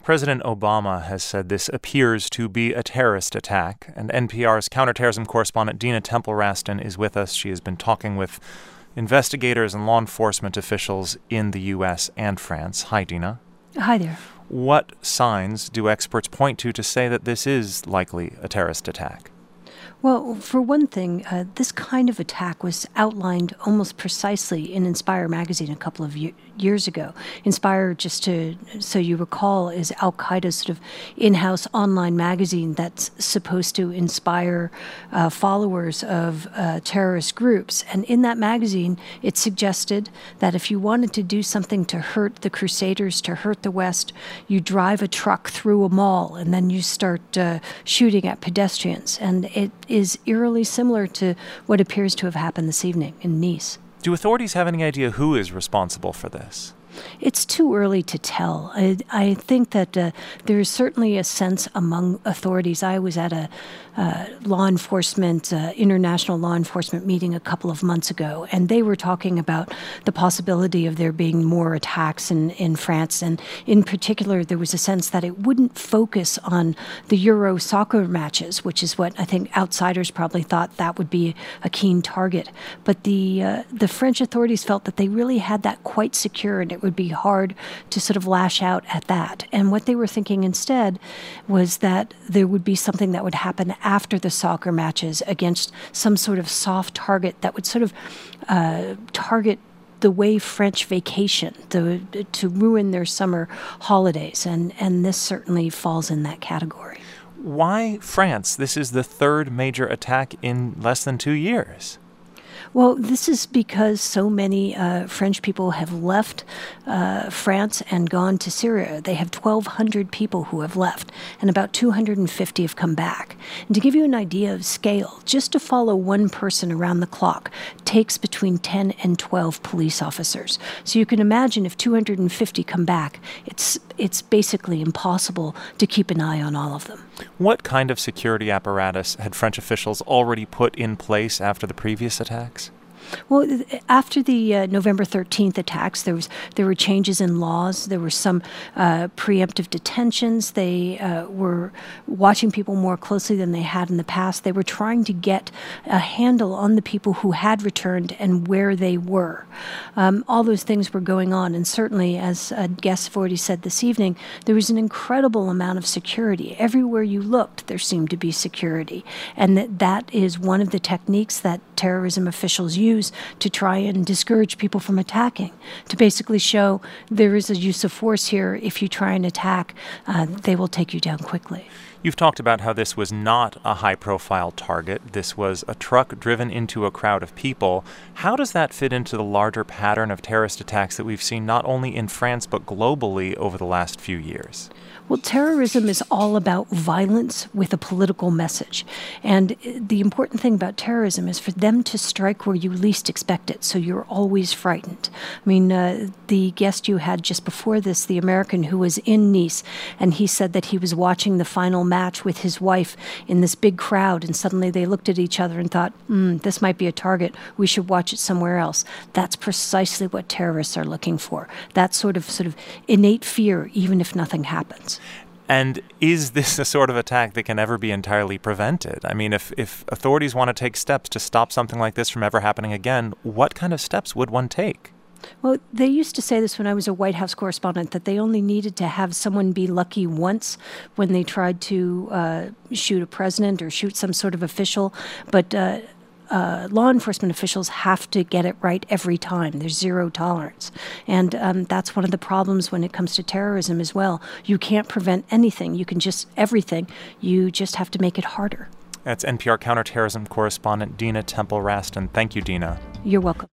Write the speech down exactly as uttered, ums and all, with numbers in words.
President Obama has said this appears to be a terrorist attack, and N P R's counterterrorism correspondent Dina Temple-Raston is with us. She has been talking with investigators and law enforcement officials in the U S and France. Hi, Dina. Hi there. What signs do experts point to to say that this is likely a terrorist attack? Well, for one thing, uh, this kind of attack was outlined almost precisely in Inspire magazine a couple of ye- years ago. Inspire, just to so you recall, is Al-Qaeda's sort of in-house online magazine that's supposed to inspire uh, followers of uh, terrorist groups. And in that magazine, it suggested that if you wanted to do something to hurt the Crusaders, to hurt the West, you drive a truck through a mall and then you start uh, shooting at pedestrians. And it is eerily similar to what appears to have happened this evening in Nice. Do authorities have any idea who is responsible for this? It's too early to tell. I, I think that uh, there is certainly a sense among authorities. I was at a uh, law enforcement, uh, international law enforcement meeting a couple of months ago, and they were talking about the possibility of there being more attacks in, in France. And in particular, there was a sense that it wouldn't focus on the Euro soccer matches, which is what I think outsiders probably thought that would be a keen target. But the uh, the French authorities felt that they really had that quite secure, and it would be hard to sort of lash out at that. And what they were thinking instead was that there would be something that would happen after the soccer matches against some sort of soft target that would sort of uh, target the way French vacation, to, to ruin their summer holidays. And, and this certainly falls in that category. Why France? This is the third major attack in less than two years. Well, this is because so many uh, French people have left uh, France and gone to Syria. They have twelve hundred people who have left, and about two hundred fifty have come back. And to give you an idea of scale, just to follow one person around the clock takes between ten and twelve police officers. So you can imagine if two hundred fifty come back, it's it's basically impossible to keep an eye on all of them. What kind of security apparatus had French officials already put in place after the previous attacks? Well, after the uh, November thirteenth attacks, there was there were changes in laws. There were some uh, preemptive detentions. They uh, were watching people more closely than they had in the past. They were trying to get a handle on the people who had returned and where they were. Um, all those things were going on, and certainly, as uh, guests have already said this evening, there was an incredible amount of security. Everywhere you looked, there seemed to be security, and that that is one of the techniques that terrorism officials use to try and discourage people from attacking, to basically show there is a use of force here. If you try and attack, uh, they will take you down quickly. You've talked about how this was not a high-profile target. This was a truck driven into a crowd of people. How does that fit into the larger pattern of terrorist attacks that we've seen not only in France but globally over the last few years? Well, terrorism is all about violence with a political message. And the important thing about terrorism is for them to strike where you least expect it, so you're always frightened. I mean, uh, the guest you had just before this, the American who was in Nice, and he said that he was watching the final match with his wife in this big crowd, and suddenly they looked at each other and thought, mm, this might be a target. We should watch it somewhere else. That's precisely what terrorists are looking for. That sort of sort of innate fear, even if nothing happens. And is this a sort of attack that can ever be entirely prevented? I mean, if, if authorities want to take steps to stop something like this from ever happening again, what kind of steps would one take? Well, they used to say this when I was a White House correspondent, that they only needed to have someone be lucky once when they tried to uh, shoot a president or shoot some sort of official. But uh, uh, law enforcement officials have to get it right every time. There's zero tolerance. And um, that's one of the problems when it comes to terrorism as well. You can't prevent anything. You can just, everything. You just have to make it harder. That's N P R counterterrorism correspondent Dina Temple-Raston. Thank you, Dina. You're welcome.